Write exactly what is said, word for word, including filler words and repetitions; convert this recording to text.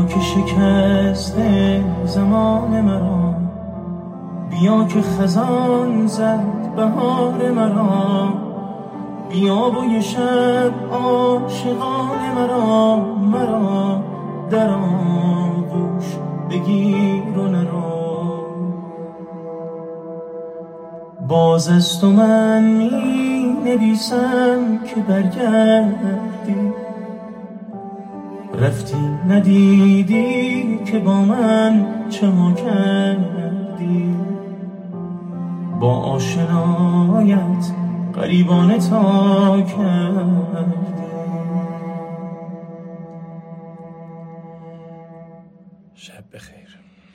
که شکسته زمان مرا، بیا که خزان زد بهار مرا، بیا و یه شب عاشقان مرا، مرا در آغوش بگیر و نرو. باز از تو من می نویسم که برگردی، رفتی ندیدی که با من چه ها کردی. با آشنایت غریبانه تا کردی.